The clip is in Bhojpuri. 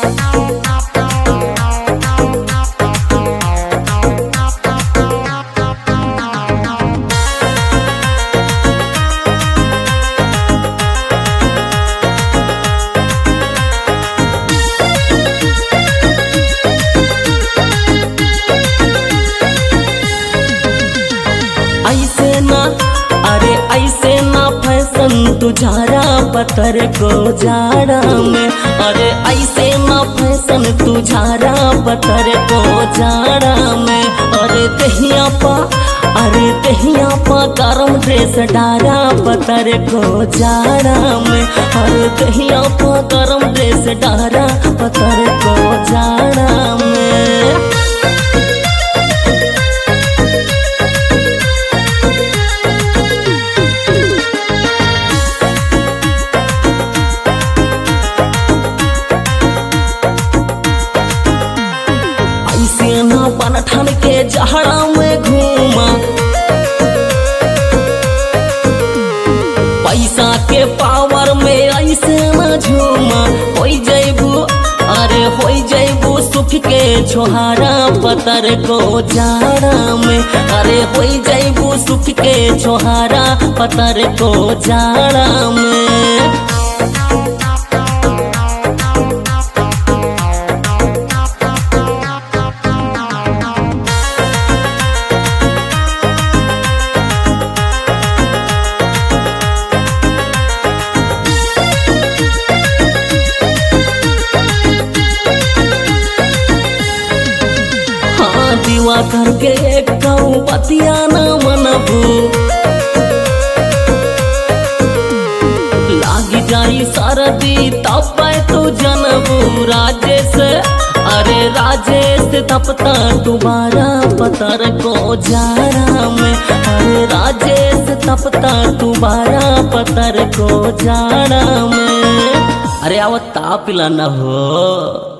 ऐसे ना, अरे ऐसे ना फैशन तुझारा पतर को जाड़ा में, अरे ऐसे ना फैशन तुझारा पतर को जाड़ा में। अरे दहिया पा गरम ड्रेस डारा पतर को जाड़ा में, अरे दहिया पा गरम ड्रेस डारा पतर को जाड़ा में। बन ठन के जहड़ा में घूमा, पैसा के पावर में ऐसे न झूमा। होई जैबू, अरे होई जैबू सुख के छोहारा पतर को जाड़ा में, अरे होई जैबू सुख के छोहारा पतर को जाड़ा में। दीवा करके एक बतिया न मनबू, लागी जाई सरदी तब तू जनबू। राजेश, अरे राजेश तपता तुम्हारा पतर को जाड़ा में, अरे राजेश तपता तुम्हारा पतर को जाड़ा में। अरे आवत ताप पिला न हो।